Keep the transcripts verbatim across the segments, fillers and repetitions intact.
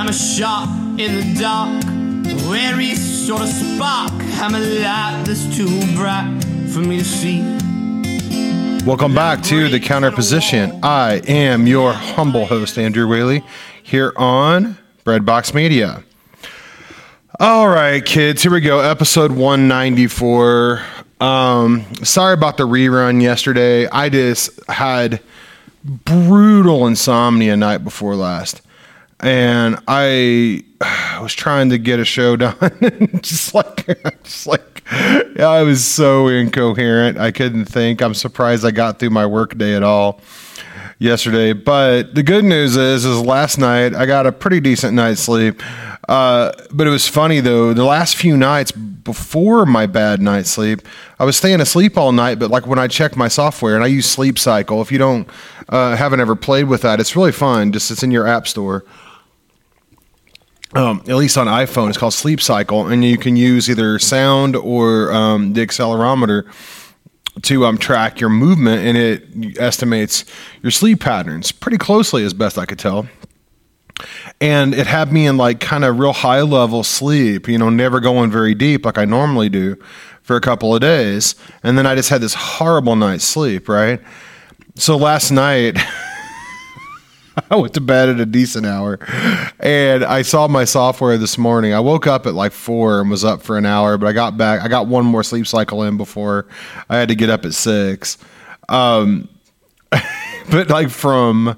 I'm a shot in the dark, wary sort of spark. I'm a light that's too bright for me to see. Welcome back to The Counterposition. I am your humble host, Andrew Whaley, here on Breadbox Media. All right, kids, here we go. Episode one ninety-four. Um, sorry about the rerun yesterday. I just had brutal insomnia night before last. And I was trying to get a show done. just like, just like, yeah, I was so incoherent. I couldn't think. I'm surprised I got through my work day at all yesterday. But the good news is, is last night I got a pretty decent night's sleep. Uh, but it was funny though. The last few nights before my bad night's sleep, I was staying asleep all night. But like when I check my software, and I use Sleep Cycle. If you don't, uh, haven't ever played with that, it's really fun. Just it's in your app store. Um, at least on iPhone, it's called Sleep Cycle, and you can use either sound or um, the accelerometer to um, track your movement, and it estimates your sleep patterns pretty closely, as best I could tell. And it had me in like kind of real high level sleep, you know, never going very deep like I normally do for a couple of days. And then I just had this horrible night's sleep, right? So last night, I went to bed at a decent hour, and I saw my software this morning. I woke up at like four and was up for an hour, but I got back. I got one more sleep cycle in before I had to get up at six. Um, but like from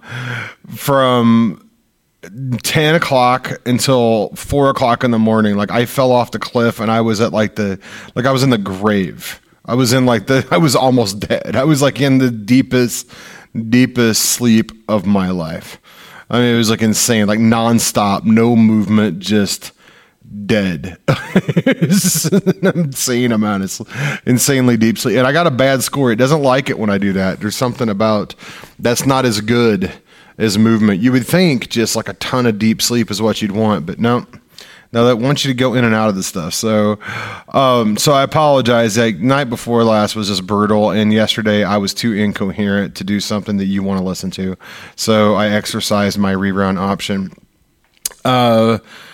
from ten o'clock until four o'clock in the morning, like I fell off the cliff, and I was at like the like I was in the grave. I was in like the I was almost dead. I was like in the deepest. deepest sleep of my life. I mean, it was like insane, like nonstop, no movement, just dead. It's an insane amount of insanely deep sleep. And I got a bad score. It doesn't like it when I do that. There's something about that's not as good as movement. You would think just like a ton of deep sleep is what you'd want, but no. Now that wants you to go in and out of the stuff. So, um, so I apologize. Like night before last was just brutal, and yesterday I was too incoherent to do something that you want to listen to. So I exercised my rerun option. Uh,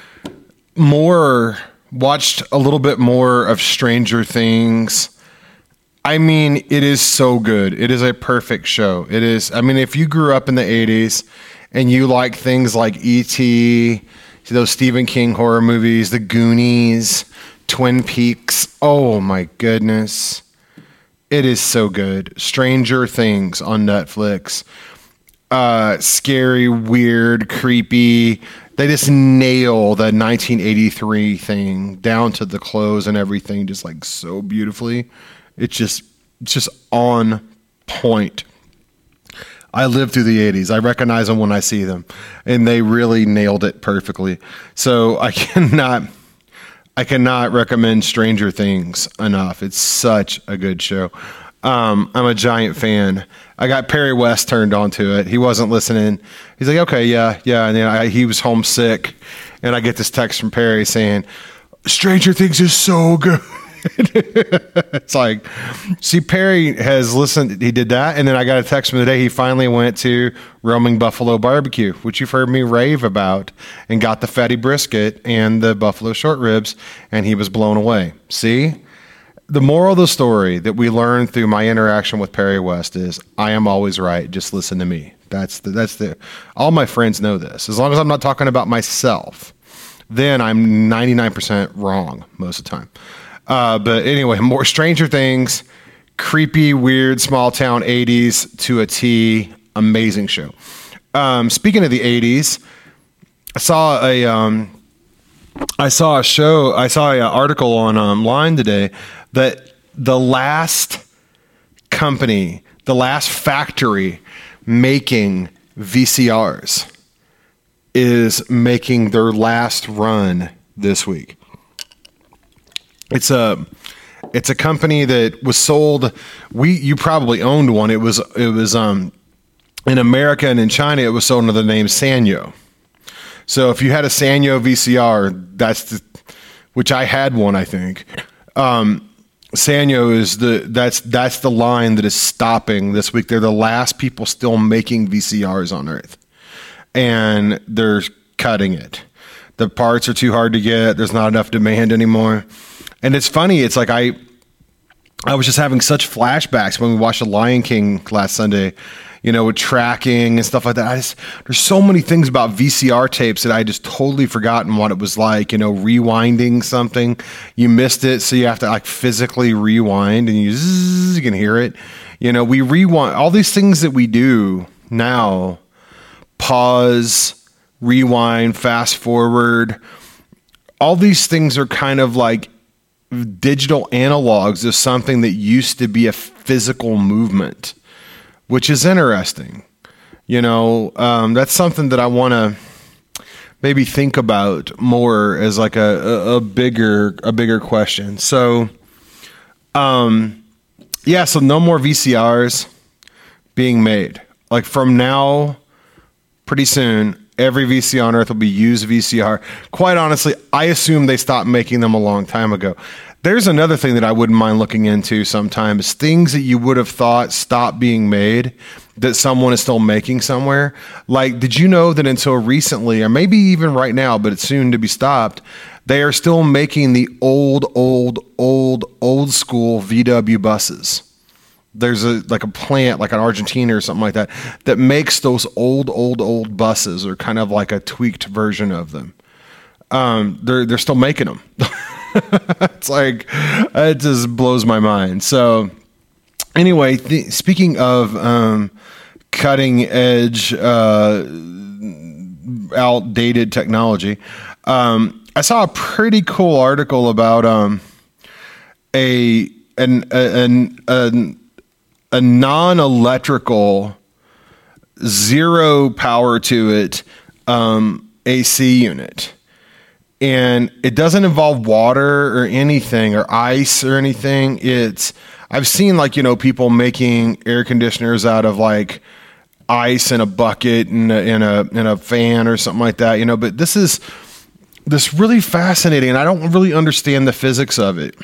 more watched a little bit more of Stranger Things. I mean, it is so good. It is a perfect show. It is. I mean, if you grew up in the eighties and you like things like E T, those Stephen King horror movies, The Goonies, Twin Peaks. Oh my goodness. It is so good. Stranger Things on Netflix. Uh, scary, weird, creepy. They just nail the nineteen eighty-three thing down to the clothes and everything just like so beautifully. It's just, it's just on point. I lived through the eighties. I recognize them when I see them, and they really nailed it perfectly. So I cannot, I cannot recommend Stranger Things enough. It's such a good show. Um, I'm a giant fan. I got Perry West turned onto it. He wasn't listening. He's like, okay, yeah, yeah. And then I, he was homesick, and I get this text from Perry saying, Stranger Things is so good. It's like, see, Perry has listened. He did that, and then I got a text from the day he finally went to Roaming Buffalo Barbecue, which you've heard me rave about, and got the fatty brisket and the buffalo short ribs, and he was blown away. See, the moral of the story that we learned through my interaction with Perry West is, I am always right. Just listen to me. That's the that's the. All my friends know this. As long as I'm not talking about myself, then I'm ninety-nine percent wrong most of the time. Uh, but anyway, more Stranger Things, creepy, weird, small town eighties to a T, amazing show. Um, speaking of the eighties, I saw a, um, I saw a show, I saw an article on online today that the last company, the last factory making V C Rs is making their last run this week. It's a it's a company that was sold. We you probably owned one. It was it was um in America and in China it was sold under the name Sanyo. So if you had a Sanyo V C R, that's the, which I had one, I think. Um, Sanyo is the that's that's the line that is stopping this week. They're the last people still making V C Rs on Earth, and they're cutting it. The parts are too hard to get. There's not enough demand anymore. And it's funny. It's like I, I was just having such flashbacks when we watched The Lion King last Sunday, you know, with tracking and stuff like that. I just, there's so many things about V C R tapes that I just totally forgotten what it was like, you know, rewinding something. You missed it, so you have to like physically rewind and you, zzz, you can hear it. You know, we rewind all these things that we do now, pause, rewind, fast forward. All these things are kind of like digital analogs of something that used to be a physical movement, which is interesting. You know, um, that's something that I want to maybe think about more as like a, a, a bigger, a bigger question. So, um, yeah, so no more V C Rs being made. Like from now, pretty soon, every V C R on Earth will be used V C R. Quite honestly, I assume they stopped making them a long time ago. There's another thing that I wouldn't mind looking into sometimes. Things that you would have thought stopped being made that someone is still making somewhere. Like, did you know that until recently, or maybe even right now, but it's soon to be stopped, they are still making the old, old, old, old school V W buses. There's a like a plant like in Argentina or something like that that makes those old, old, old buses, or kind of like a tweaked version of them. Um, they're they're still making them. It's like, it just blows my mind. So anyway, th- speaking of um, cutting edge, uh, outdated technology, um, I saw a pretty cool article about um, a an an an a non-electrical, zero power to it um, A C unit. And it doesn't involve water or anything or ice or anything. It's, I've seen like, you know, people making air conditioners out of like ice in a bucket and a, in a, in a fan or something like that, you know, but this is this really fascinating. And I don't really understand the physics of it,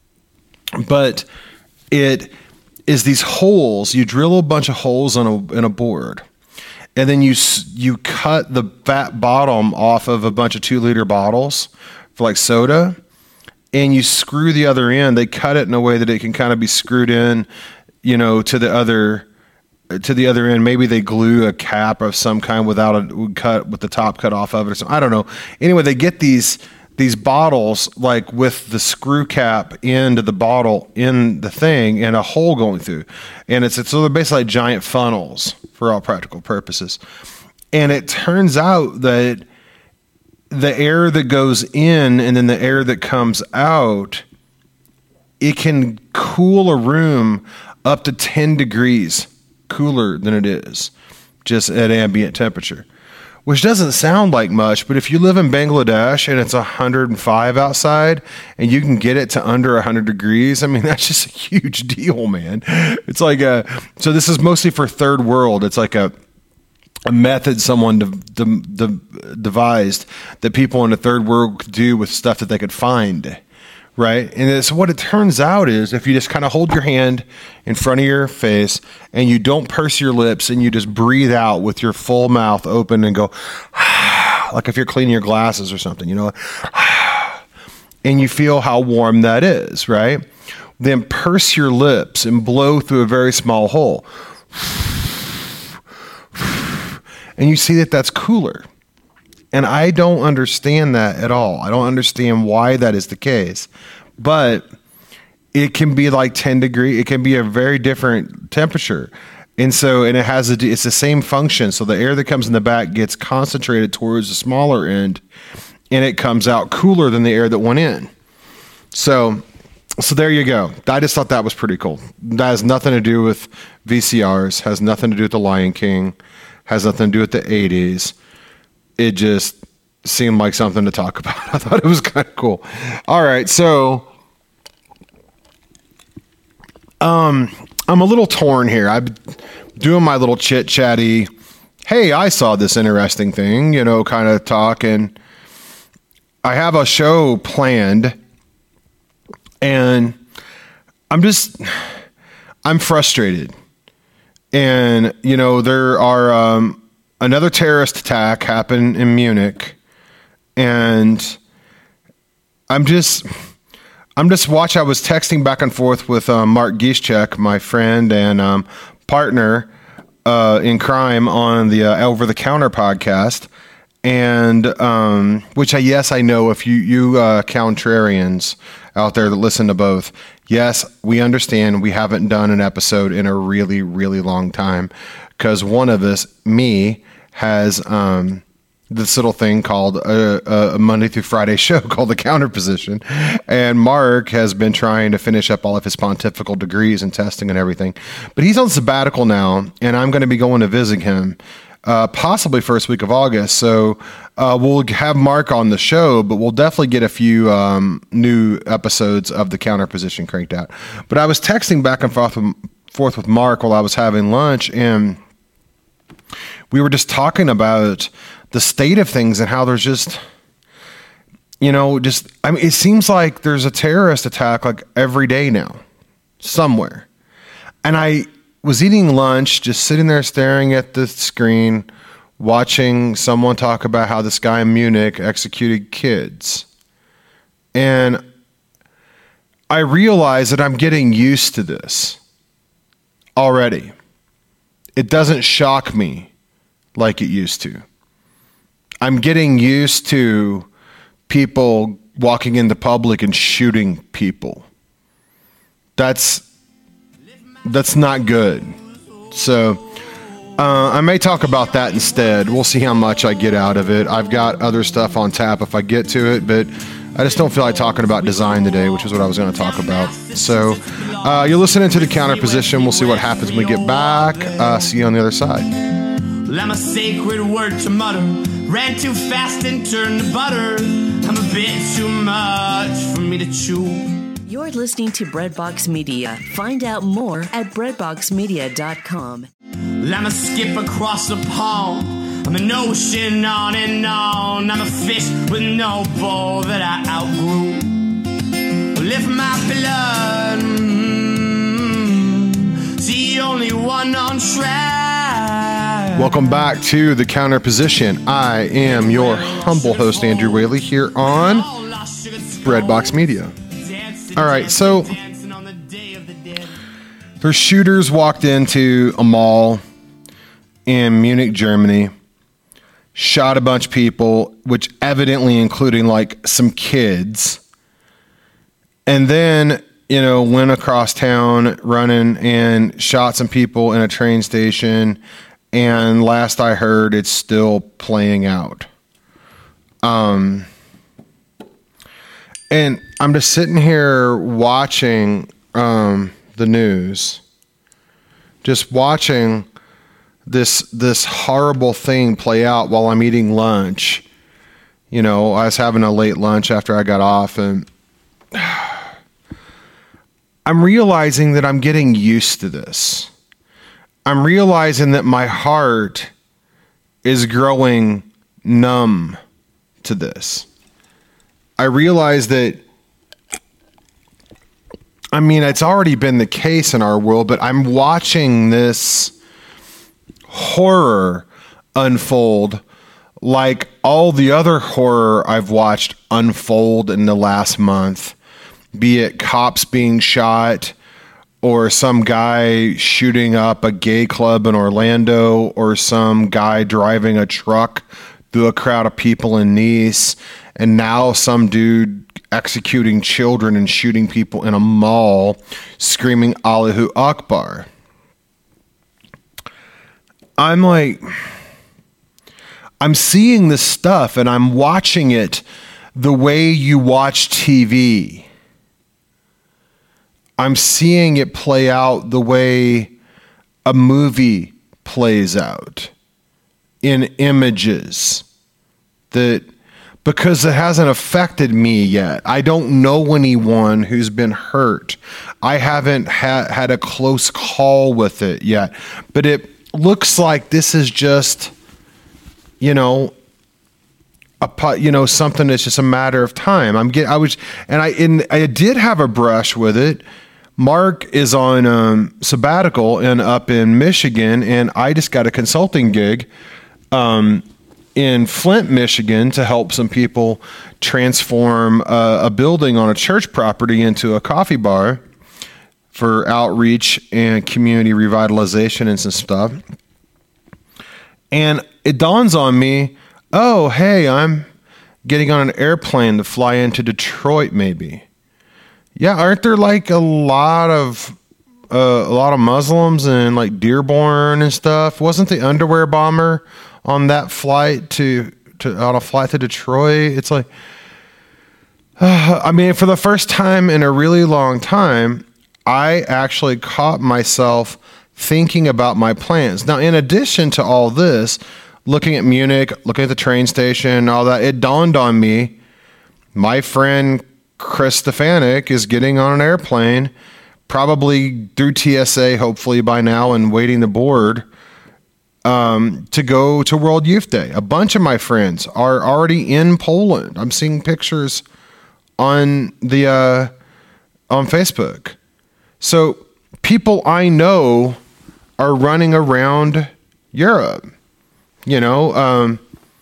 but it is these holes. You drill a bunch of holes in a, in a board. And then you you cut the fat bottom off of a bunch of two liter bottles for like soda, and you screw the other end. They cut it in a way that it can kind of be screwed in, you know, to the other to the other end. Maybe they glue a cap of some kind without a cut with the top cut off of it or something. I don't know. Anyway, they get these these bottles like with the screw cap into the bottle in the thing and a hole going through, and it's it's so they're basically like giant funnels for all practical purposes. And it turns out that the air that goes in and then the air that comes out, it can cool a room up to ten degrees cooler than it is just at ambient temperature, which doesn't sound like much, but if you live in Bangladesh and it's one hundred five outside and you can get it to under one hundred degrees, I mean, that's just a huge deal, man. It's like a, so this is mostly for third world. It's like a, a method someone de- de- de- devised that people in the third world could do with stuff that they could find. Right. And it's what it turns out is if you just kind of hold your hand in front of your face and you don't purse your lips and you just breathe out with your full mouth open and go, like if you're cleaning your glasses or something, you know, and you feel how warm that is. Right. Then purse your lips and blow through a very small hole. And you see that that's cooler. And I don't understand that at all. I don't understand why that is the case. But it can be like ten degrees. It can be a very different temperature. And so, and it has a, it's the same function. So the air that comes in the back gets concentrated towards the smaller end, and it comes out cooler than the air that went in. So, so there you go. I just thought that was pretty cool. That has nothing to do with V C Rs, has nothing to do with The Lion King, has nothing to do with the eighties. It just seemed like something to talk about. I thought it was kind of cool. All right, so um, I'm a little torn here. I'm doing my little chit-chatty, hey, I saw this interesting thing, you know, kind of talk, and I have a show planned, and I'm just, I'm frustrated. And, you know, there are... Um, Another terrorist attack happened in Munich, and I'm just, I'm just watching. I was texting back and forth with uh, Mark Gischek, my friend and um, partner uh, in crime on the uh, Over the Counter podcast, and um, which I yes I know if you you uh, contrarians out there that listen to both, yes, we understand we haven't done an episode in a really really long time because one of us, me, has um, this little thing called a, a Monday through Friday show called The Counter Position. And Mark has been trying to finish up all of his pontifical degrees and testing and everything. But he's on sabbatical now, and I'm going to be going to visit him uh, possibly first week of August. So uh, we'll have Mark on the show, but we'll definitely get a few um, new episodes of The Counter Position cranked out. But I was texting back and forth with, forth with Mark while I was having lunch, and we were just talking about the state of things and how there's just, you know, just, I mean, it seems like there's a terrorist attack like every day now, somewhere. And I was eating lunch, just sitting there staring at the screen, watching someone talk about how this guy in Munich executed kids. And I realized that I'm getting used to this already. It doesn't shock me like it used to. I'm getting used to people walking into public and shooting people. That's that's not good. So uh, I may talk about that instead. We'll see how much I get out of it. I've got other stuff on tap if I get to it, but I just don't feel like talking about design today, which is what I was going to talk about. So uh, you're listening to The Counter Position. We'll see what happens when we get back. Uh, see you on the other side. I'm a sacred word to mutter. Ran too fast and turned to butter. I'm a bit too much for me to chew. You're listening to Breadbox Media. Find out more at breadbox media dot com. I'm a skip across the pond. I'm an ocean on and on. I'm a fish with no bowl that I outgrew. Well, if my blood, mm, the only one on track. Welcome back to The Counter Position. I am your humble host, Andrew Whaley, here on Breadbox Media. All right, so there's shooters walked into a mall in Munich, Germany, shot a bunch of people, which evidently including like some kids, and then, you know, went across town running and shot some people in a train station. And last I heard, it's still playing out. Um, and I'm just sitting here watching um, the news, just watching this this horrible thing play out while I'm eating lunch. You know, I was having a late lunch after I got off, and I'm realizing that I'm getting used to this. I'm realizing that my heart is growing numb to this. I realize that, I mean, it's already been the case in our world, but I'm watching this horror unfold like all the other horror I've watched unfold in the last month, be it cops being shot, or some guy shooting up a gay club in Orlando, or some guy driving a truck through a crowd of people in Nice, and now some dude executing children and shooting people in a mall, screaming Allahu Akbar. I'm like, I'm seeing this stuff and I'm watching it the way you watch T V. I'm seeing it play out the way a movie plays out in images, that because it hasn't affected me yet. I don't know anyone who's been hurt. I haven't ha- had a close call with it yet, but it looks like this is just, you know, a, you know, something that's just a matter of time. I'm get, I was, and I, and I did have a brush with it. Mark is on um, sabbatical and up in Michigan, and I just got a consulting gig um, in Flint, Michigan, to help some people transform uh, a building on a church property into a coffee bar for outreach and community revitalization and some stuff. And it dawns on me, oh, hey, I'm getting on an airplane to fly into Detroit, maybe. Yeah, aren't there like a lot of uh, a lot of Muslims in like Dearborn and stuff? Wasn't the underwear bomber on that flight to to on a flight to Detroit? It's like, uh, I mean, for the first time in a really long time, I actually caught myself thinking about my plans. Now, in addition to all this, looking at Munich, looking at the train station, all that, it dawned on me, my friend Chris Stefanik is getting on an airplane, probably through T S A, hopefully by now, and waiting to board, um, to go to World Youth Day. A bunch of my friends are already in Poland. I'm seeing pictures on the uh, on Facebook. So people I know are running around Europe. You know, um,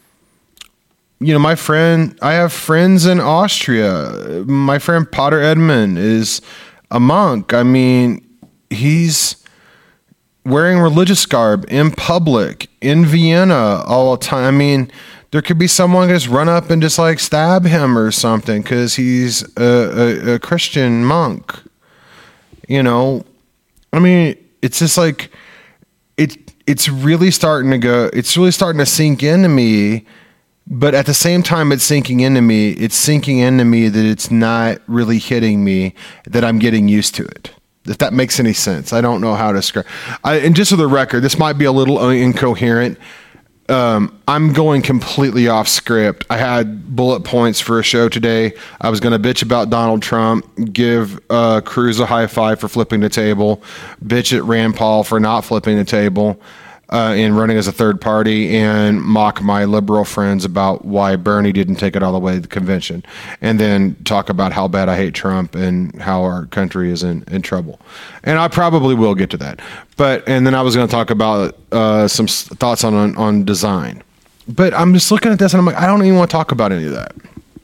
you know, my friend, I have friends in Austria. My friend Potter Edmund is a monk. I mean, he's wearing religious garb in public in Vienna all the time. I mean, there could be someone just run up and just like stab him or something because he's a, a, a Christian monk. You know, I mean, it's just like, it. It's really starting to go, it's really starting to sink into me, but at the same time it's sinking into me, it's sinking into me that it's not really hitting me, that I'm getting used to it. If that makes any sense. I don't know how to describe. I, and just for the record, this might be a little incoherent. Um, I'm going completely off script. I had bullet points for a show today. I was going to bitch about Donald Trump, give uh, Cruz a high five for flipping the table, bitch at Rand Paul for not flipping the table uh, and running as a third party, and mock my liberal friends about why Bernie didn't take it all the way to the convention, and then talk about how bad I hate Trump and how our country is in, in trouble. And I probably will get to that. But and then I was going to talk about uh, some thoughts on, on on design. But I'm just looking at this and I'm like, I don't even want to talk about any of that.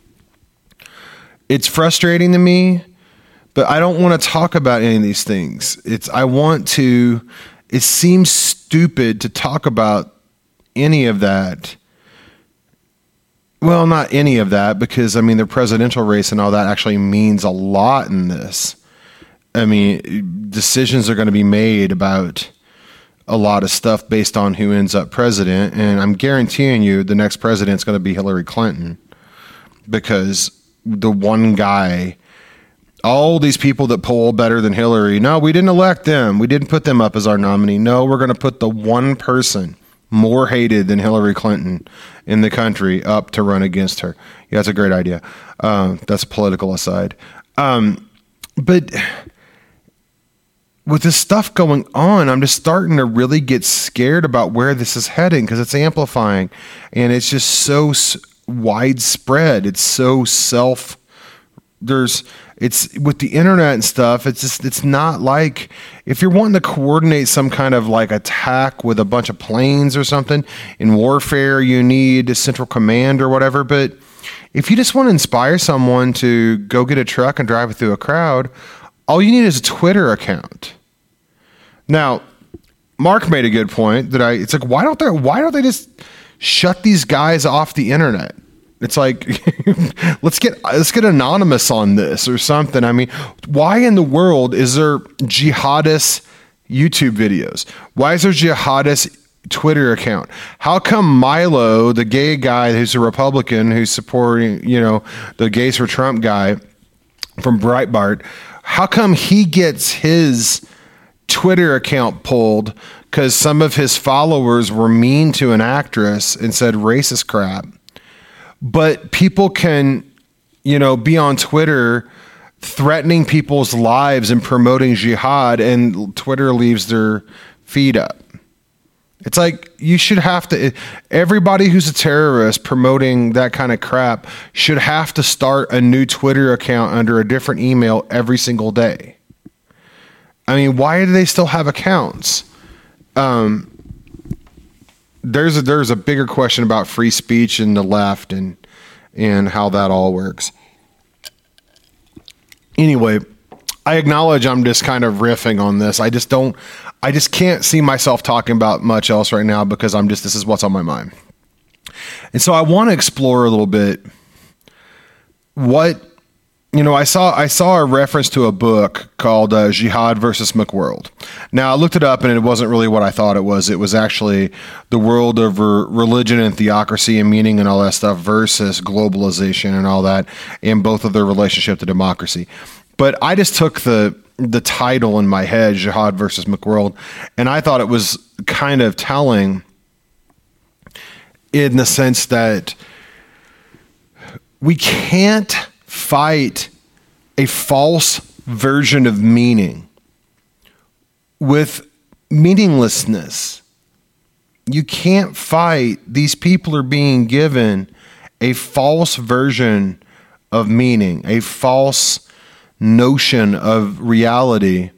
It's frustrating to me, but I don't want to talk about any of these things. It's I want to. It seems stupid to talk about any of that. Well, not any of that, because I mean the presidential race and all that actually means a lot in this. I mean, decisions are going to be made about a lot of stuff based on who ends up president. And I'm guaranteeing you the next president's going to be Hillary Clinton, because the one guy, all these people that poll better than Hillary, no, we didn't elect them. We didn't put them up as our nominee. No, we're going to put the one person more hated than Hillary Clinton in the country up to run against her. Yeah, that's a great idea. Uh, that's a political aside. Um, but with this stuff going on, I'm just starting to really get scared about where this is heading, because it's amplifying and it's just so s- widespread. It's so self, there's, it's with the internet and stuff. It's just, it's not like if you're wanting to coordinate some kind of like attack with a bunch of planes or something in warfare, you need a central command or whatever. But if you just want to inspire someone to go get a truck and drive it through a crowd, all you need is a Twitter account. Now, Mark made a good point that I, it's like, why don't they, why don't they just shut these guys off the internet? It's like, let's get, let's get anonymous on this or something. I mean, why in the world is there jihadist YouTube videos? Why is there jihadist Twitter account? How come Milo, the gay guy who's a Republican who's supporting, you know, the Gays for Trump guy from Breitbart, how come he gets his Twitter account pulled because some of his followers were mean to an actress and said racist crap? But people can, you know, be on Twitter threatening people's lives and promoting jihad, and Twitter leaves their feed up. It's like, you should have to, everybody who's a terrorist promoting that kind of crap should have to start a new Twitter account under a different email every single day. I mean, why do they still have accounts? Um, there's a, there's a bigger question about free speech and the left and and how that all works. Anyway, I acknowledge I'm just kind of riffing on this. I just don't, I just can't see myself talking about much else right now because I'm just, this is what's on my mind. And so I want to explore a little bit what, you know, I saw, I saw a reference to a book called uh, Jihad versus McWorld. Now I looked it up and it wasn't really what I thought it was. It was actually the world of re- religion and theocracy and meaning and all that stuff versus globalization and all that, and both of their relationship to democracy. But I just took the the title in my head, Jihad versus McWorld, and I thought it was kind of telling in the sense that we can't fight a false version of meaning with meaninglessness. You can't fight. These people are being given a false version of meaning, a false notion of reality,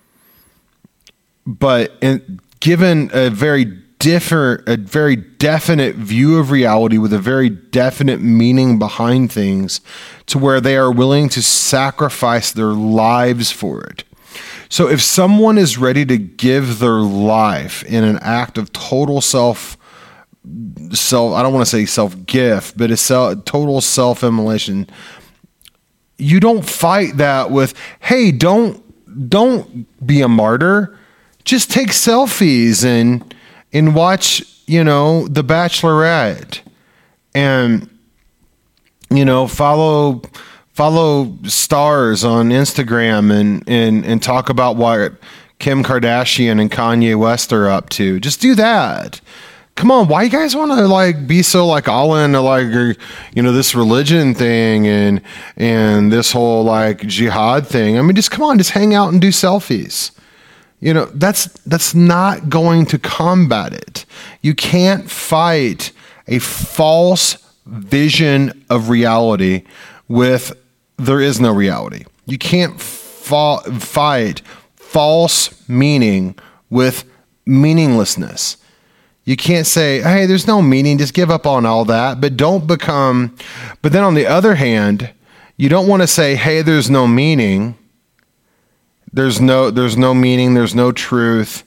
but in, given a very different, a very definite view of reality with a very definite meaning behind things, to where they are willing to sacrifice their lives for it. So if someone is ready to give their life in an act of total self, self, I don't want to say self-gift, but a self, total self-immolation, you don't fight that with, hey, don't don't be a martyr. Just take selfies and and watch, you know, The Bachelorette, and you know, follow follow stars on Instagram and and and talk about what Kim Kardashian and Kanye West are up to. Just do that. Come on, why you guys want to like be so like all into like, you know, this religion thing and and this whole like jihad thing? I mean, just come on, just hang out and do selfies. You know, that's that's not going to combat it. You can't fight a false vision of reality with there is no reality. You can't fa- fight false meaning with meaninglessness. You can't say, hey, there's no meaning, just give up on all that, but don't become, but then on the other hand, you don't want to say, hey, there's no meaning. There's no, there's no meaning. There's no truth,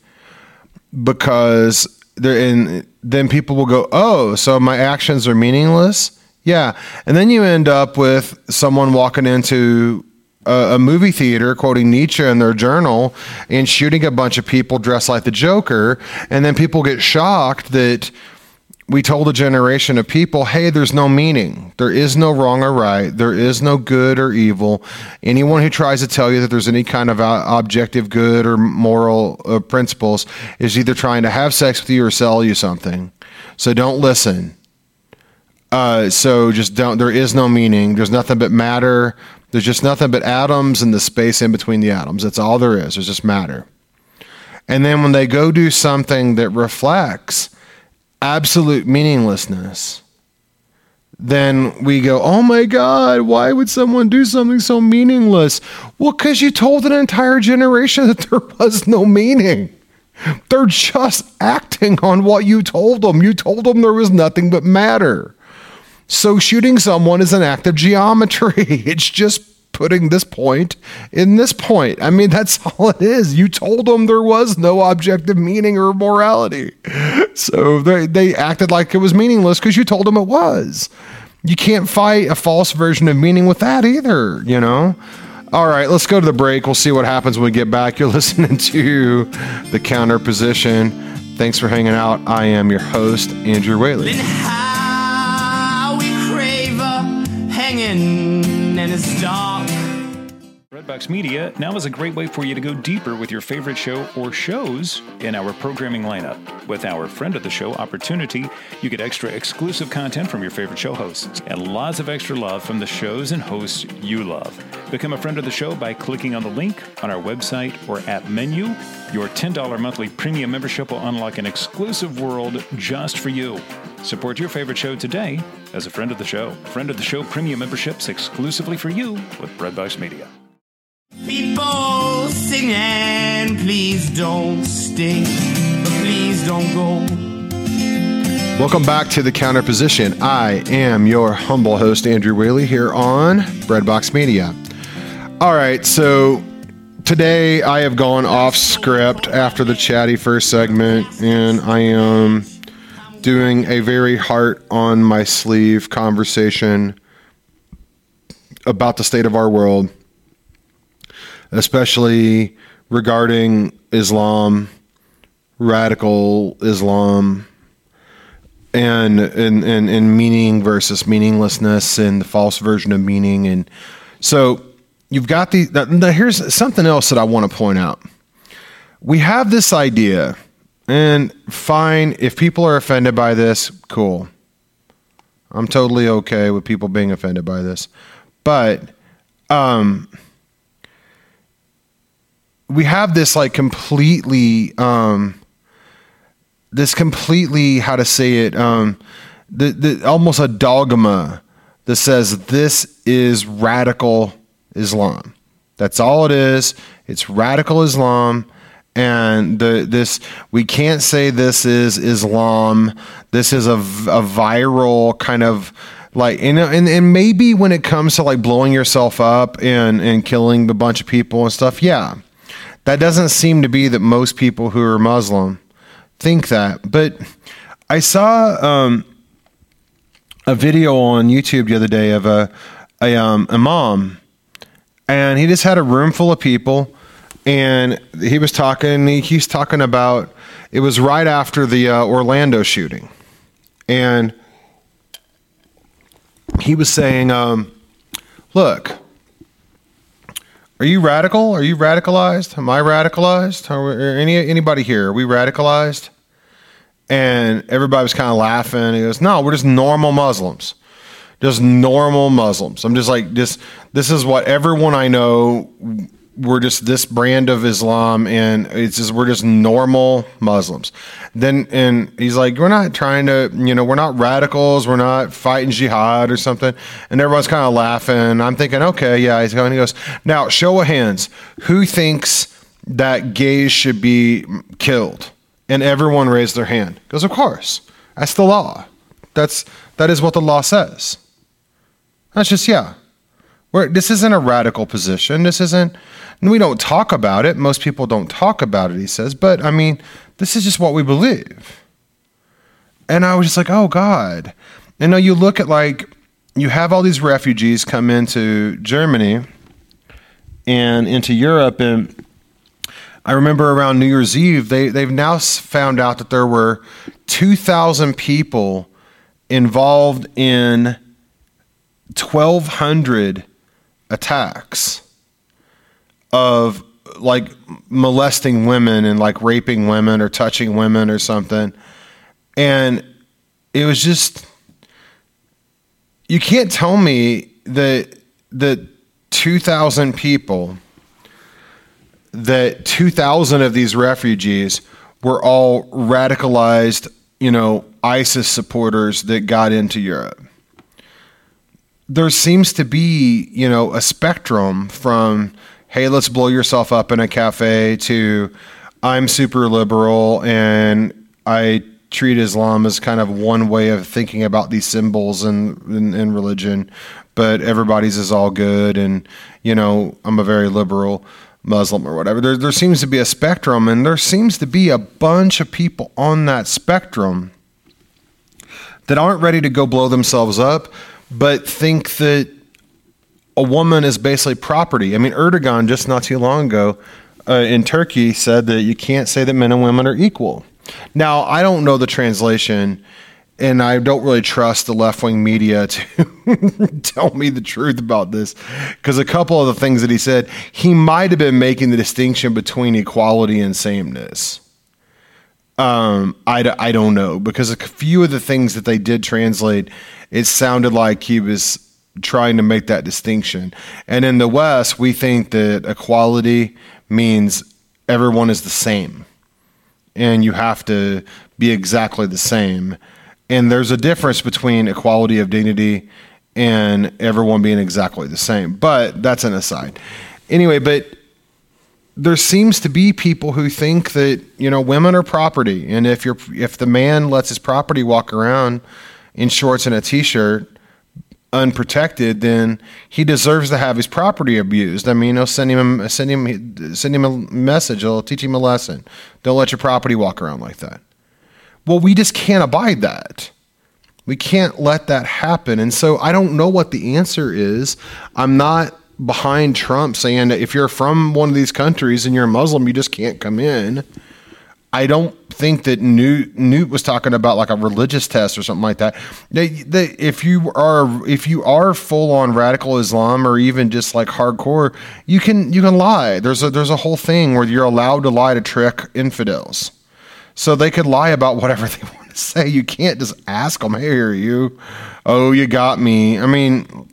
because there, and then people will go, oh, so my actions are meaningless. Yeah. And then you end up with someone walking into a, a movie theater quoting Nietzsche in their journal and shooting a bunch of people dressed like the Joker. And then people get shocked that we told a generation of people, hey, there's no meaning. There is no wrong or right. There is no good or evil. Anyone who tries to tell you that there's any kind of objective good or moral uh, principles is either trying to have sex with you or sell you something. So don't listen. Uh, so just don't, there is no meaning. There's nothing but matter. There's just nothing but atoms and the space in between the atoms. That's all there is. There's just matter. And then when they go do something that reflects absolute meaninglessness, then we go, oh my God, why would someone do something so meaningless? Well, because you told an entire generation that there was no meaning. They're just acting on what you told them. You told them there was nothing but matter. So shooting someone is an act of geometry. It's just putting this point in this point. I mean, that's all it is. You told them there was no objective meaning or morality. So they, they acted like it was meaningless because you told them it was. You can't fight a false version of meaning with that either, you know? All right, let's go to the break. We'll see what happens when we get back. You're listening to The Counter Position. Thanks for hanging out. I am your host, Andrew Whaley. Hanging and it's dark. Redbox Media now is a great way for you to go deeper with your favorite show or shows in our programming lineup. With our Friend of the Show opportunity, you get extra exclusive content from your favorite show hosts and lots of extra love from the shows and hosts you love. Become a friend of the show by clicking on the link on our website or app menu. Your ten dollars monthly premium membership will unlock an exclusive world just for you. Support your favorite show today as a friend of the show. Friend of the Show premium memberships exclusively for you with Redbox Media. People singing, please don't stay, but please don't go. Welcome back to The Counter Position. I am your humble host, Andrew Whaley, here on Breadbox Media. All right, so today I have gone off script after the chatty first segment, and I am doing a very heart on my sleeve conversation about the state of our world, especially regarding Islam, radical Islam, and and, and and meaning versus meaninglessness, and the false version of meaning. And so you've got the, the, the here's something else that I want to point out. We have this idea, and fine, if people are offended by this, cool. I'm totally okay with people being offended by this. But um, we have this like completely, um, this completely, how to say it, um, the, the, almost a dogma that says this is radical Islam. That's all it is. It's radical Islam. And the this we can't say this is Islam. This is a, a viral kind of like, and, and and maybe when it comes to like blowing yourself up and, and killing a bunch of people and stuff, yeah, that doesn't seem to be that most people who are Muslim think that. But I saw um, a video on YouTube the other day of a a um, imam, and he just had a room full of people, and he was talking. He, he's talking about, it was right after the uh, Orlando shooting, and he was saying, um, "Look, are you radical? Are you radicalized? Am I radicalized? Are, are any anybody here? Are we radicalized?" And everybody was kind of laughing. He goes, "No, we're just normal Muslims, just normal Muslims. I'm just like just this is what everyone I know. We're just this brand of Islam, and it's just we're just normal Muslims." Then and he's like, "We're not trying to, you know, we're not radicals. We're not fighting jihad or something." And everyone's kind of laughing. I'm thinking, okay, yeah. He's going. He goes, "Now, show of hands, who thinks that gays should be killed?" And everyone raised their hand. He goes, "Of course, that's the law. That's that is what the law says." That's just yeah. We're, this isn't a radical position. This isn't. We don't talk about it. Most people don't talk about it. He says, but I mean, this is just what we believe. And I was just like, oh God. You know, you look at like you have all these refugees come into Germany and into Europe, and I remember around New Year's Eve, they, they've now found out that there were two thousand people involved in twelve hundred attacks of like molesting women and like raping women or touching women or something. And it was just, you can't tell me that, that two thousand people, that two thousand of these refugees were all radicalized, you know, ISIS supporters that got into Europe. There seems to be, you know, a spectrum from, hey, let's blow yourself up in a cafe, to I'm super liberal and I treat Islam as kind of one way of thinking about these symbols and, and, and religion, but everybody's is all good, and, you know, I'm a very liberal Muslim or whatever. There, there seems to be a spectrum, and there seems to be a bunch of people on that spectrum that aren't ready to go blow themselves up, but think that a woman is basically property. I mean, Erdogan just not too long ago uh, in Turkey said that you can't say that men and women are equal. Now, I don't know the translation, and I don't really trust the left-wing media to tell me the truth about this, because a couple of the things that he said, he might have been making the distinction between equality and sameness. Um, I, I don't know, because a few of the things that they did translate, it sounded like he was trying to make that distinction. And in the West, we think that equality means everyone is the same, and you have to be exactly the same. And there's a difference between equality of dignity and everyone being exactly the same. But that's an aside. Anyway, but there seems to be people who think that, you know, women are property, and if you're if the man lets his property walk around in shorts and a t-shirt unprotected, then he deserves to have his property abused. I mean, you know, send him send him send him a message, it'll teach him a lesson. Don't let your property walk around like that. Well, we just can't abide that. We can't let that happen. And so I don't know what the answer is. I'm not behind Trump saying that if you're from one of these countries and you're a Muslim, you just can't come in. I don't think that Newt, Newt was talking about like a religious test or something like that. They, they, if you are if you are full on radical Islam or even just like hardcore, you can you can lie. There's a there's a whole thing where you're allowed to lie to trick infidels, so they could lie about whatever they want to say. You can't just ask them, "Hey, are you? Oh, you got me." I mean,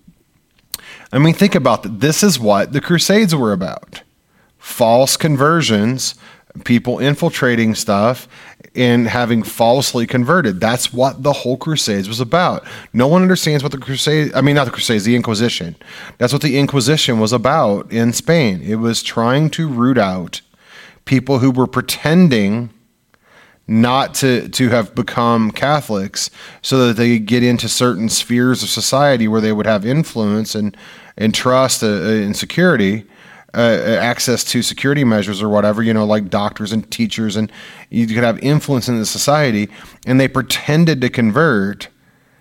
I mean, think about that. This is what the Crusades were about: false conversions. People infiltrating stuff and having falsely converted. That's what the whole Crusades was about. No one understands what the Crusade, I mean, not the Crusades, the Inquisition. That's what the Inquisition was about in Spain. It was trying to root out people who were pretending not to, to have become Catholics so that they could get into certain spheres of society where they would have influence and, and trust uh, and security. Uh, access to security measures or whatever, you know, like doctors and teachers, and you could have influence in the society, and they pretended to convert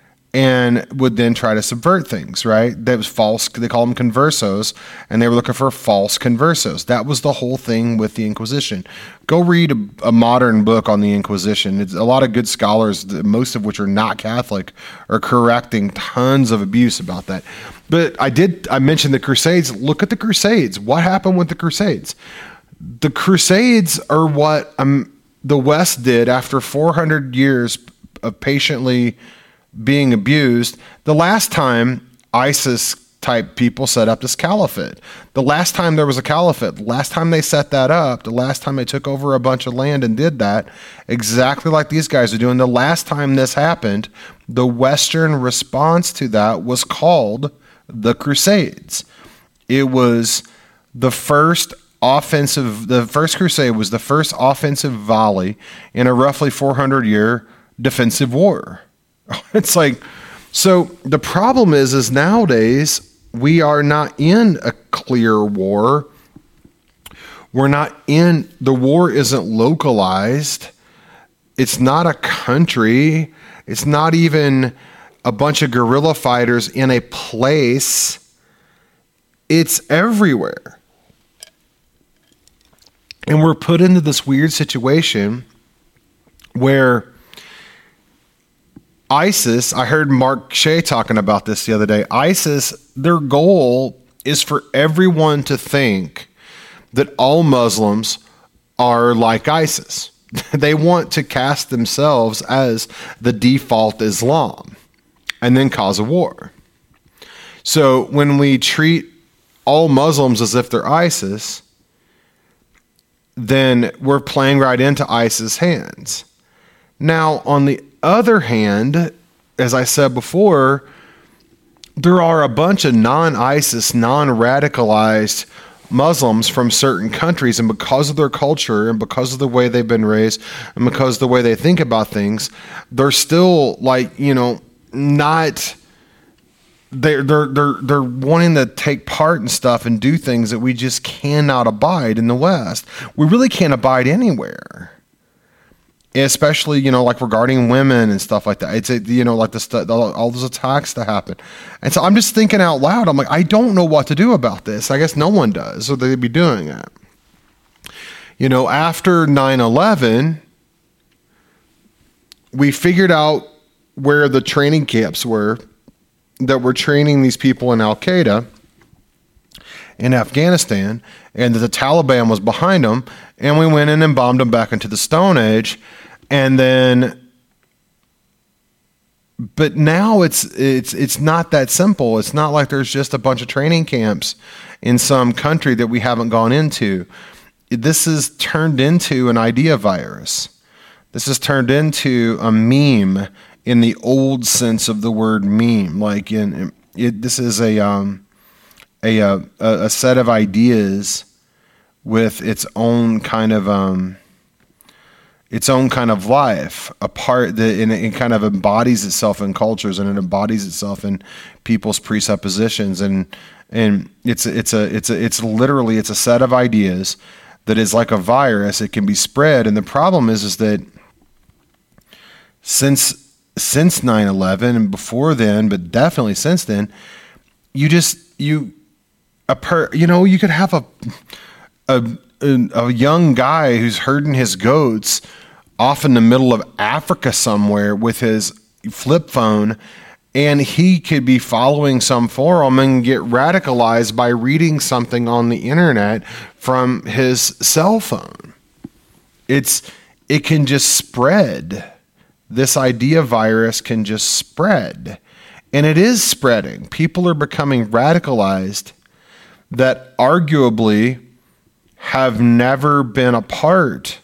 and would then try to subvert things, right? That was false. They call them conversos, and they were looking for false conversos. That was the whole thing with the Inquisition. Go read a, a modern book on the Inquisition. It's a lot of good scholars, most of which are not Catholic, are correcting tons of abuse about that. But I did, I mentioned the Crusades. Look at the Crusades. What happened with the Crusades? The Crusades are what um, the West did after four hundred years of patiently being abused. The last time ISIS type people set up this caliphate, the last time there was a caliphate, the last time they set that up, the last time they took over a bunch of land and did that, exactly like these guys are doing, the last time this happened, the Western response to that was called the Crusades. It was the first offensive, the first crusade was the first offensive volley in a roughly four hundred year defensive war. It's like, so the problem is, is nowadays we are not in a clear war. We're not in, the war isn't localized. It's not a country. It's not even a bunch of guerrilla fighters in a place. It's everywhere. And we're put into this weird situation where ISIS, I heard Mark Shea talking about this the other day. ISIS, their goal is for everyone to think that all Muslims are like ISIS. They want to cast themselves as the default Islam and then cause a war. So when we treat all Muslims as if they're ISIS, then we're playing right into ISIS' hands. Now, on the other hand, as I said before, there are a bunch of non-ISIS, non-radicalized Muslims from certain countries, and because of their culture and because of the way they've been raised and because of the way they think about things, they're still like, you know, not they're they're they're they're wanting to take part in stuff and do things that we just cannot abide in the West. We really can't abide anywhere. Especially, you know, like regarding women and stuff like that. It's, a, you know, like the st- all those attacks that happen. And so I'm just thinking out loud. I'm like, I don't know what to do about this. I guess no one does, so they'd be doing it. You know, after nine eleven, we figured out where the training camps were that were training these people in Al-Qaeda in Afghanistan, and that the Taliban was behind them, and we went in and bombed them back into the Stone Age. And then, but now it's it's it's not that simple. It's not like there's just a bunch of training camps in some country that we haven't gone into. This is turned into an idea virus. This is turned into a meme in the old sense of the word meme. Like in it, this is a um a, a a set of ideas with its own kind of um, its own kind of life, a part that and it kind of embodies itself in cultures, and it embodies itself in people's presuppositions, and and it's it's a it's a it's literally it's a set of ideas that is like a virus. It can be spread, and the problem is is that since since nine eleven and before then, but definitely since then, you just you a per you know you could have a a a, a young guy who's herding his goats off in the middle of Africa somewhere with his flip phone, and he could be following some forum and get radicalized by reading something on the internet from his cell phone. It's it can just spread. This idea virus can just spread. And it is spreading. People are becoming radicalized that arguably have never been a part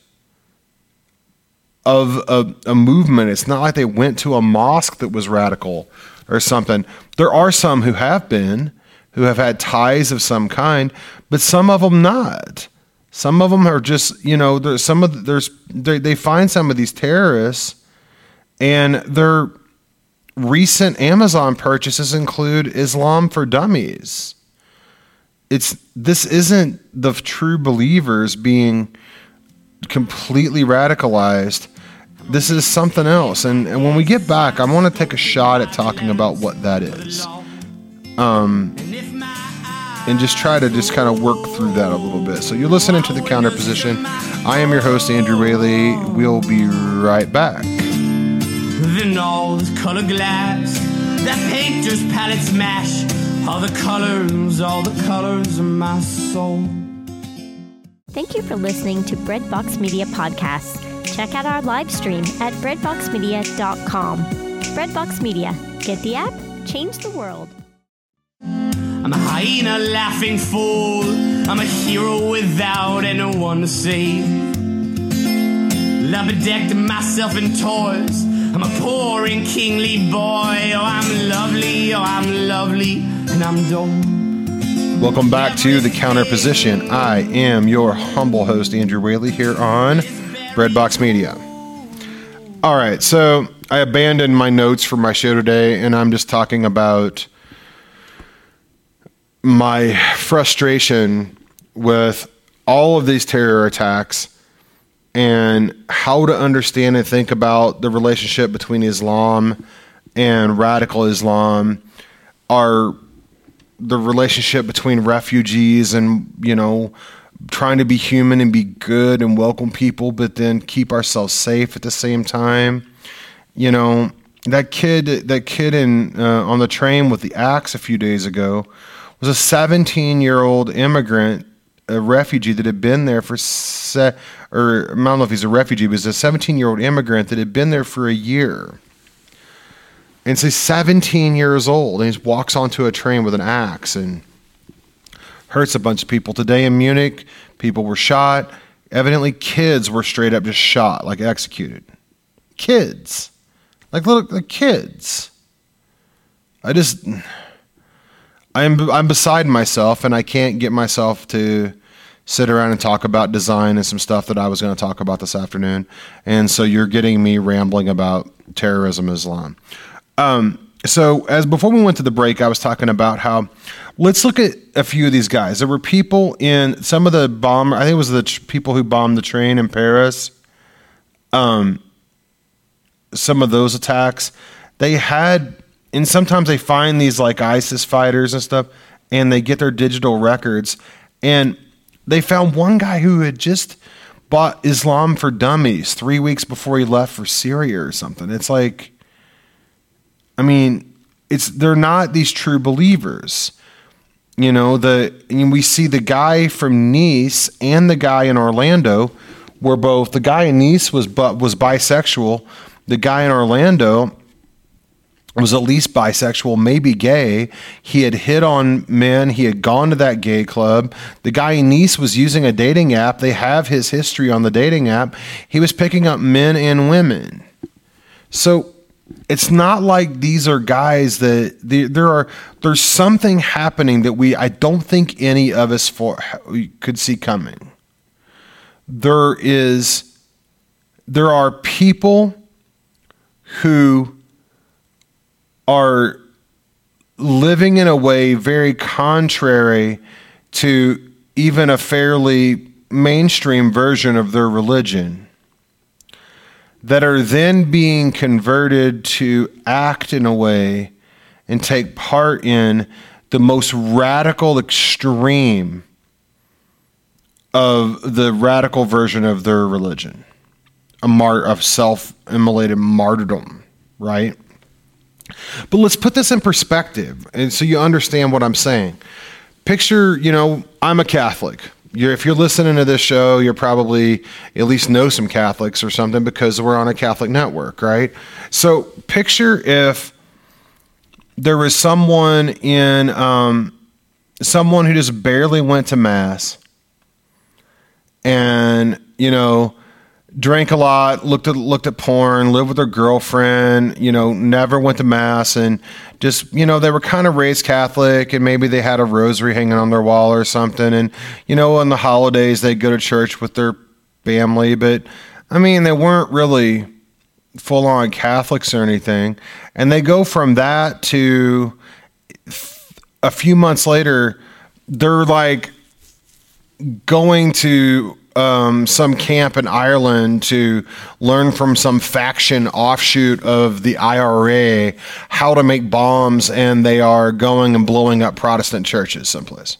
of a, a movement. It's not like they went to a mosque that was radical or something. There are some who have been, who have had ties of some kind, but some of them not. Some of them are just, you know, there's some of there's they, they find some of these terrorists, and their recent Amazon purchases include Islam for Dummies. It's this isn't the true believers being completely radicalized. This is something else. And, and when we get back, I want to take a shot at talking about what that is. Um, and just try to just kind of work through that a little bit. So you're listening to The Counter Position. I am your host, Andrew Whaley. We'll be right back. Then all this colored glass, that painter's palette smash, all the colors, all the colors of my soul. Thank you for listening to Breadbox Media Podcasts. Check out our live stream at breadbox media dot com. Breadbox Media. Get the app, change the world. I'm a hyena laughing fool. I'm a hero without anyone to save. Labedecked myself in toys. I'm a poor and kingly boy. Oh, I'm lovely, oh, I'm lovely, and I'm dull. Welcome back to The Counter Position. I am your humble host, Andrew Whaley, here on Breadbox Media. All right, so I abandoned my notes for my show today, and I'm just talking about my frustration with all of these terror attacks and how to understand and think about the relationship between Islam and radical Islam, our the relationship between refugees and, you know, trying to be human and be good and welcome people, but then keep ourselves safe at the same time. You know, that kid, that kid in uh, on the train with the axe a few days ago was a seventeen-year-old immigrant, a refugee that had been there for, se- or I don't know if he's a refugee, but he's a seventeen-year-old immigrant that had been there for a year. And so he's seventeen years old, and he walks onto a train with an axe and hurts a bunch of people. Today in Munich, people were shot. Evidently, kids were straight up just shot, like executed. Kids. Like little like kids. I just... I'm I'm beside myself, and I can't get myself to sit around and talk about design and some stuff that I was going to talk about this afternoon. And so you're getting me rambling about terrorism, Islam. Um, so as before we went to the break, I was talking about how let's look at a few of these guys. There were people in some of the bomb. I think it was the tr- people who bombed the train in Paris. Um, some of those attacks, they had. And sometimes they find these like ISIS fighters and stuff, and they get their digital records. And they found one guy who had just bought Islam for Dummies three weeks before he left for Syria or something. It's like, I mean, it's they're not these true believers. You know, the and we see the guy from Nice and the guy in Orlando were both. The guy in Nice was but was bisexual. The guy in Orlando was at least bisexual, maybe gay. He had hit on men. He had gone to that gay club. The guy in Nice was using a dating app. They have his history on the dating app. He was picking up men and women. So it's not like these are guys that they, there are. There's something happening that we I don't think any of us for could see coming. there is, there are people who are living in a way very contrary to even a fairly mainstream version of their religion, that are then being converted to act in a way and take part in the most radical extreme of the radical version of their religion, a mart of self-immolated martyrdom, right? But let's put this in perspective, and so you understand what I'm saying. Picture, you know, I'm a Catholic. You're, if you're listening to this show, you're probably at least know some Catholics or something because we're on a Catholic network, right? So picture if there was someone in, um, someone who just barely went to Mass and, you know, drank a lot, looked at looked at porn, lived with their girlfriend, you know, never went to Mass, and just, you know, they were kind of raised Catholic, and maybe they had a rosary hanging on their wall or something, and, you know, on the holidays they'd go to church with their family, but, I mean, they weren't really full-on Catholics or anything, and they go from that to a few months later, they're like going to Um, some camp in Ireland to learn from some faction offshoot of the I R A how to make bombs, and they are going and blowing up Protestant churches someplace.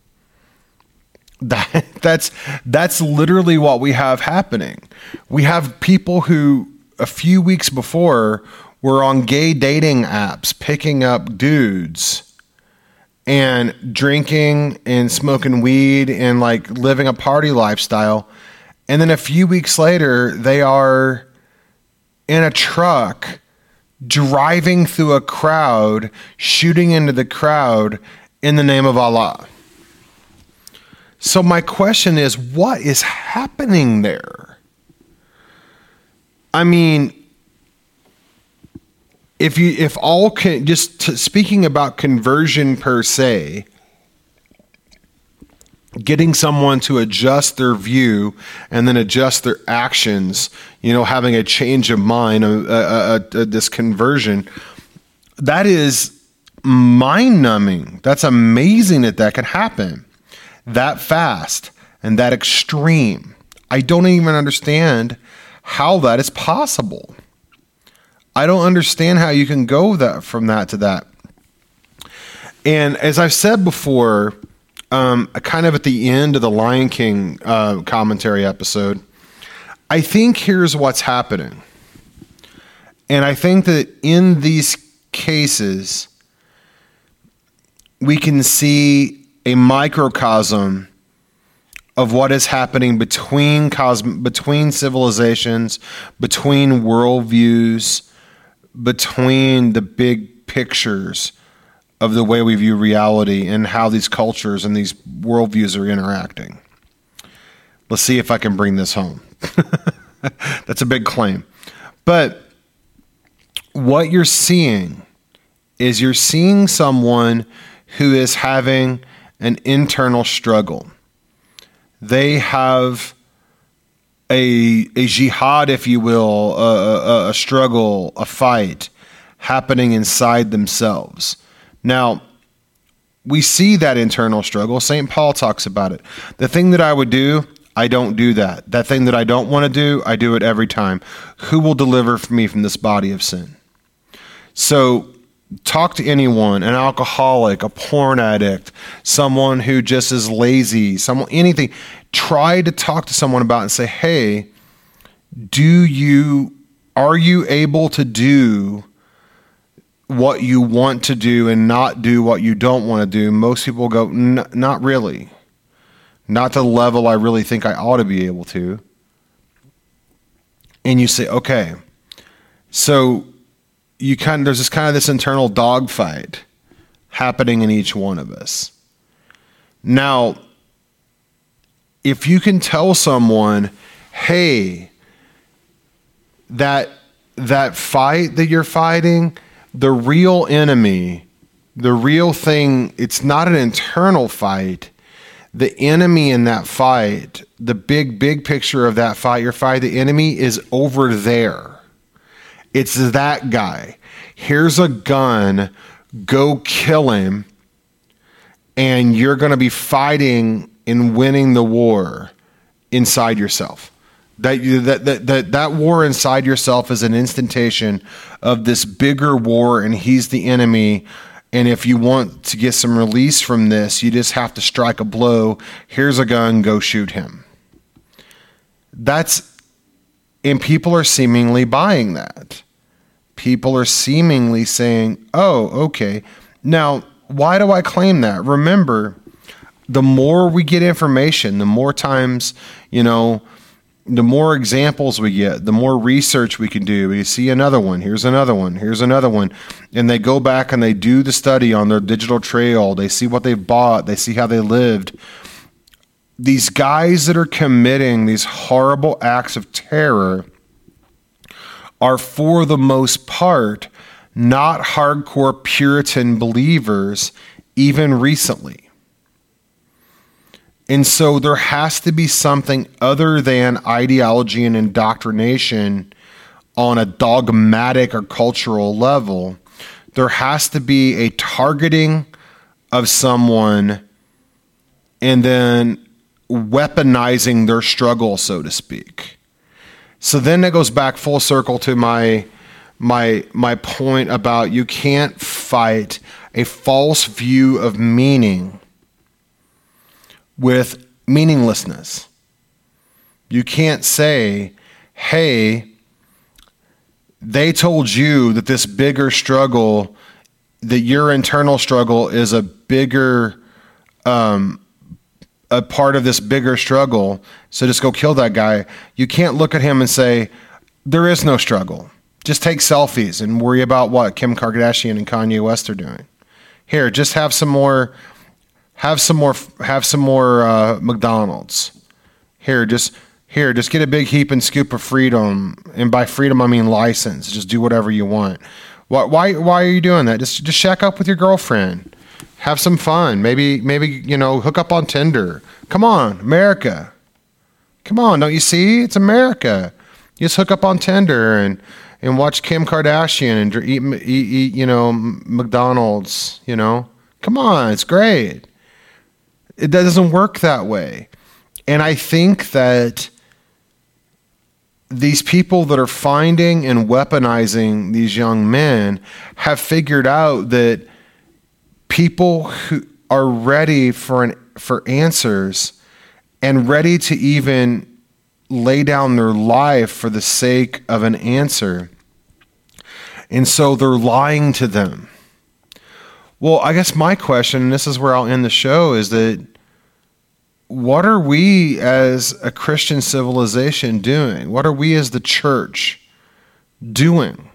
That, that's that's literally what we have happening. We have people who a few weeks before were on gay dating apps picking up dudes and drinking and smoking weed and like living a party lifestyle. And then a few weeks later, they are in a truck driving through a crowd, shooting into the crowd in the name of Allah. So my question is, what is happening there? I mean, If you, if all can, just t- speaking about conversion per se, getting someone to adjust their view and then adjust their actions, you know, having a change of mind, uh, uh, uh, this conversion, that is mind-numbing. That's amazing that that can happen that fast and that extreme. I don't even understand how that is possible. I don't understand how you can go that from that to that. And as I've said before, um, kind of at the end of the Lion King uh, commentary episode, I think here's what's happening. And I think that in these cases, we can see a microcosm of what is happening between cosm- between civilizations, between worldviews, between the big pictures of the way we view reality and how these cultures and these worldviews are interacting. Let's see if I can bring this home. That's a big claim. But what you're seeing is you're seeing someone who is having an internal struggle. They have A, a jihad, if you will, a, a, a struggle, a fight happening inside themselves. Now, we see that internal struggle. Saint Paul talks about it. The thing that I would do, I don't do that. That thing that I don't want to do, I do it every time. Who will deliver me from this body of sin? So talk to anyone, an alcoholic, a porn addict, someone who just is lazy, someone, anything. Try to talk to someone about it and say, hey, do you, are you able to do what you want to do and not do what you don't want to do? Most people go, not really. Not to the level I really think I ought to be able to. And you say, okay, so you kind of, there's this kind of this internal dogfight happening in each one of us. Now, if you can tell someone, hey, that that fight that you're fighting, the real enemy, the real thing, it's not an internal fight. the enemy in that fight, the big, big picture of that fight, your fight, the enemy is over there. It's that guy. Here's a gun. Go kill him. And you're going to be fighting and winning the war inside yourself. That, that that that that war inside yourself is an instantation of this bigger war, and he's the enemy. And if you want to get some release from this, you just have to strike a blow. Here's a gun, go shoot him. That's, and people are seemingly buying that. People are seemingly saying, oh, okay. Now, why do I claim that? Remember, the more we get information, the more times, you know, the more examples we get, the more research we can do. We see another one, here's another one, here's another one. And they go back and they do the study on their digital trail. They see what they've bought. They see how they lived. These guys that are committing these horrible acts of terror are, for the most part, not hardcore Puritan believers, even recently. And so there has to be something other than ideology and indoctrination on a dogmatic or cultural level. There has to be a targeting of someone and then weaponizing their struggle, so to speak. So then it goes back full circle to my my my point about you can't fight a false view of meaning with meaninglessness. You can't say, hey, they told you that this bigger struggle, that your internal struggle is a bigger, um, a part of this bigger struggle, so just go kill that guy. You can't look at him and say, there is no struggle. Just take selfies and worry about what Kim Kardashian and Kanye West are doing. Here, just have some more... Have some more. Have some more uh, McDonald's. Here, just here, just get a big heap and scoop of freedom. And by freedom, I mean license. Just do whatever you want. Why? Why? Why are you doing that? Just, just shack up with your girlfriend. Have some fun. Maybe, maybe you know, hook up on Tinder. Come on, America. Come on, don't you see? It's America. You just hook up on Tinder and and watch Kim Kardashian and eat, eat, eat you know, McDonald's. You know, come on, it's great. It doesn't work that way. And I think that these people that are finding and weaponizing these young men have figured out that people who are ready for an, for answers and ready to even lay down their life for the sake of an answer. And so they're lying to them. Well, I guess my question, and this is where I'll end the show, is that what are we as a Christian civilization doing? What are we as the church doing?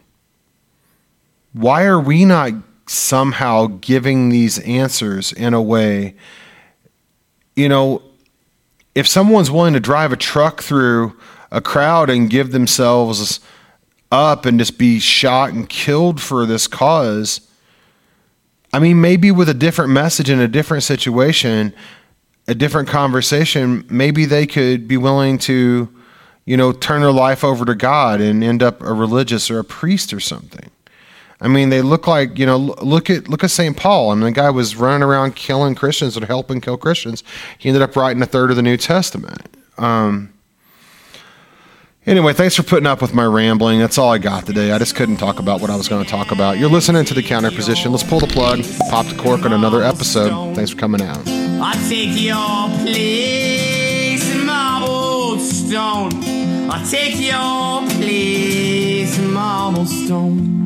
Why are we not somehow giving these answers in a way, you know, if someone's willing to drive a truck through a crowd and give themselves up and just be shot and killed for this cause, I mean, maybe with a different message in a different situation, a different conversation, maybe they could be willing to, you know, turn their life over to God and end up a religious or a priest or something. I mean, they look like, you know, look at look at Saint Paul. I mean, the guy was running around killing Christians or helping kill Christians. He ended up writing a third of the New Testament. Um, Anyway, thanks for putting up with my rambling. That's all I got today. I just couldn't talk about what I was going to talk about. You're listening to The Counter Position. Let's pull the plug, pop the cork on another episode. Thanks for coming out. I take your place in marble stone. I take your place in marble stone.